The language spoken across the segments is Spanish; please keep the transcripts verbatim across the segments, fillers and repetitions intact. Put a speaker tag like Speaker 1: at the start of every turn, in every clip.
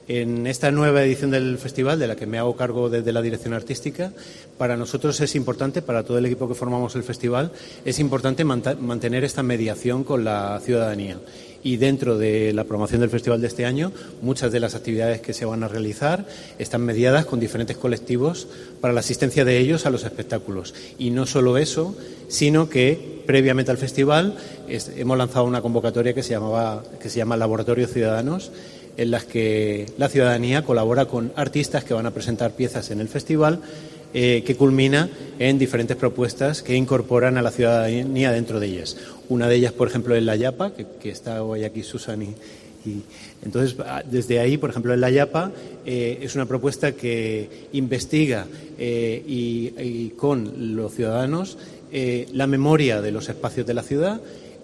Speaker 1: En esta nueva edición del festival, de la que me hago cargo desde la dirección artística, para nosotros es importante, para todo el equipo que formamos el festival, es importante mantener esta mediación con la ciudadanía. Y dentro de la programación del festival de este año, muchas de las actividades que se van a realizar están mediadas con diferentes colectivos para la asistencia de ellos a los espectáculos. Y no solo eso, sino que previamente al festival es, hemos lanzado una convocatoria que se llamaba, que se llama Laboratorio Ciudadanos, en las que la ciudadanía colabora con artistas que van a presentar piezas en el festival, eh, que culmina en diferentes propuestas que incorporan a la ciudadanía dentro de ellas. Una de ellas, por ejemplo, es la Yapa, que, que está hoy aquí Susan y, y entonces desde ahí, por ejemplo, en la Yapa eh, es una propuesta que investiga eh, y, y con los ciudadanos eh, la memoria de los espacios de la ciudad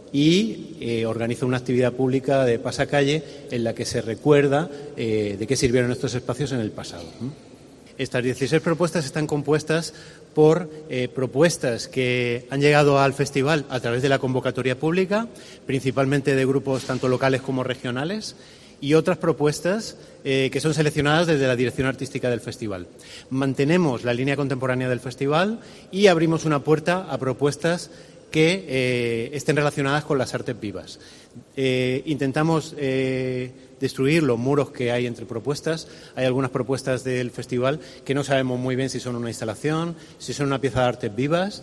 Speaker 1: y eh, organiza una actividad pública de pasacalle en la que se recuerda eh, de qué sirvieron estos espacios en el pasado. Estas dieciséis propuestas están compuestas por eh, propuestas que han llegado al festival a través de la convocatoria pública, principalmente de grupos tanto locales como regionales, y otras propuestas eh, que son seleccionadas desde la dirección artística del festival. Mantenemos la línea contemporánea del festival y abrimos una puerta a propuestas que eh, estén relacionadas con las artes vivas. Eh, intentamos eh, destruir los muros que hay entre propuestas. Hay algunas propuestas del festival que no sabemos muy bien si son una instalación, si son una pieza de artes vivas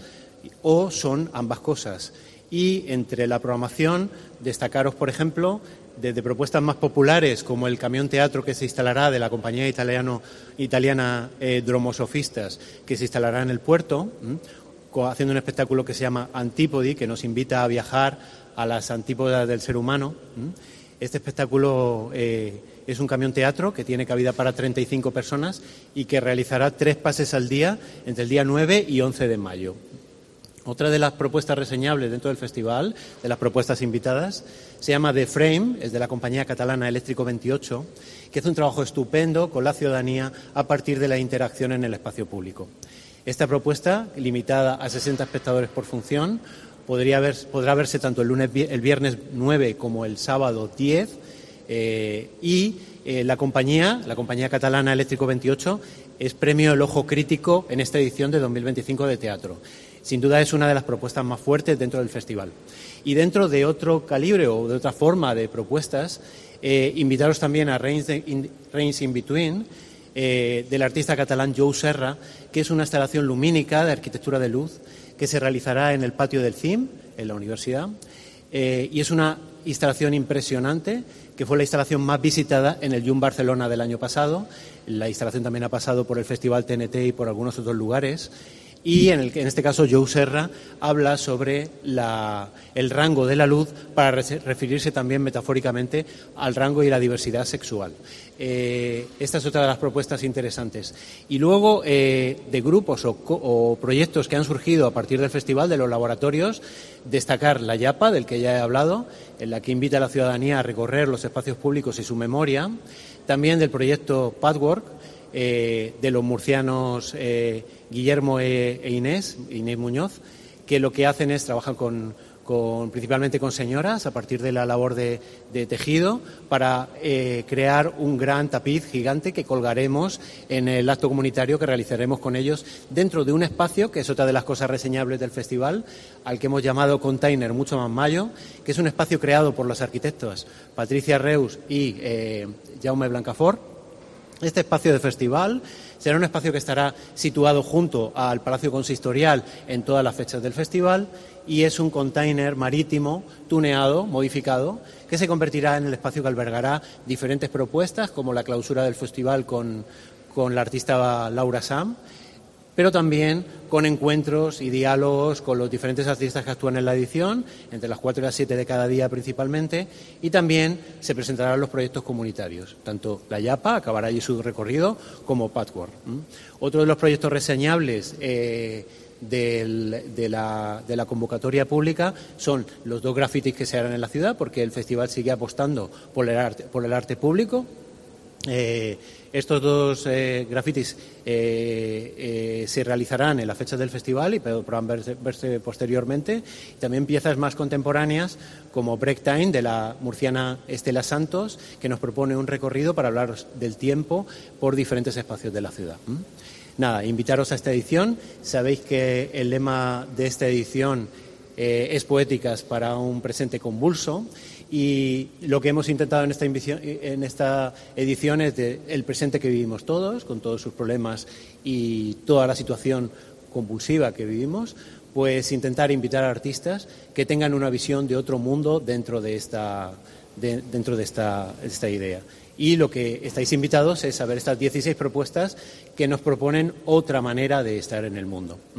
Speaker 1: o son ambas cosas. Y entre la programación, destacaros, por ejemplo, desde propuestas más populares como el camión teatro que se instalará de la compañía italiano, italiana eh, Dromosofistas, que se instalará en el puerto, ¿m? haciendo un espectáculo que se llama Antípodi, que nos invita a viajar a las antípodas del ser humano. Este espectáculo eh, es un camión teatro que tiene cabida para treinta y cinco personas y que realizará tres pases al día entre el día nueve y once de mayo. Otra de las propuestas reseñables dentro del festival, de las propuestas invitadas, se llama The Frame, es de la compañía catalana Eléctrico veintiocho, que hace un trabajo estupendo con la ciudadanía a partir de la interacción en el espacio público. Esta propuesta, limitada a sesenta espectadores por función, podría ver, podrá verse tanto el, lunes, el viernes nueve como el sábado diez eh, y eh, la compañía, la compañía catalana Eléctrico veintiocho, es premio El Ojo Crítico en esta edición de dos mil veinticinco de teatro. Sin duda es una de las propuestas más fuertes dentro del festival. Y dentro de otro calibre o de otra forma de propuestas, eh, invitaros también a Reigns in, Reigns in Between, Eh, del artista catalán Jou Serra, que es una instalación lumínica de arquitectura de luz que se realizará en el patio del C I M, en la universidad, eh, y es una instalación impresionante, que fue la instalación más visitada en el Jump Barcelona del año pasado. La instalación también ha pasado por el Festival T N T y por algunos otros lugares. Y en, el, en este caso Jou Serra habla sobre la, el rango de la luz para re- referirse también metafóricamente al rango y la diversidad sexual. Eh, esta es otra de las propuestas interesantes. Y luego eh, de grupos o, o proyectos que han surgido a partir del festival, de los laboratorios, destacar la Yapa, del que ya he hablado, en la que invita a la ciudadanía a recorrer los espacios públicos y su memoria. También del proyecto Pathwork, Eh, de los murcianos eh, Guillermo e, e Inés, Inés Muñoz, que lo que hacen es trabajar con, con principalmente con señoras a partir de la labor de, de tejido para eh, crear un gran tapiz gigante que colgaremos en el acto comunitario que realizaremos con ellos dentro de un espacio que es otra de las cosas reseñables del festival, al que hemos llamado Container Mucho Más Mayo, que es un espacio creado por los arquitectos Patricia Reus y eh, Jaume Blancafort. Este espacio de festival será un espacio que estará situado junto al Palacio Consistorial en todas las fechas del festival y es un container marítimo tuneado, modificado, que se convertirá en el espacio que albergará diferentes propuestas, como la clausura del festival con, con la artista Laura Sam, pero también con encuentros y diálogos con los diferentes artistas que actúan en la edición, entre las cuatro y las siete de cada día principalmente, y también se presentarán los proyectos comunitarios, tanto la Yapa, acabará allí su recorrido, como Pathwork. ¿Mm? Otro de los proyectos reseñables eh, del, de, la, de la convocatoria pública son los dos grafitis que se harán en la ciudad, porque el festival sigue apostando por el arte, por el arte público. Eh, estos dos eh, grafitis eh, eh, se realizarán en la fecha del festival y podrán verse, verse posteriormente. También piezas más contemporáneas como Break Time, de la murciana Estela Santos, que nos propone un recorrido para hablar del tiempo por diferentes espacios de la ciudad. ¿Mm? Nada, invitaros a esta edición. Sabéis que el lema de esta edición eh, es Poéticas para un presente convulso. Y lo que hemos intentado en esta, en esta edición es de el presente que vivimos todos, con todos sus problemas y toda la situación convulsiva que vivimos, pues intentar invitar a artistas que tengan una visión de otro mundo dentro de esta, de, dentro de esta, esta idea. Y lo que estáis invitados es a ver estas dieciséis propuestas que nos proponen otra manera de estar en el mundo.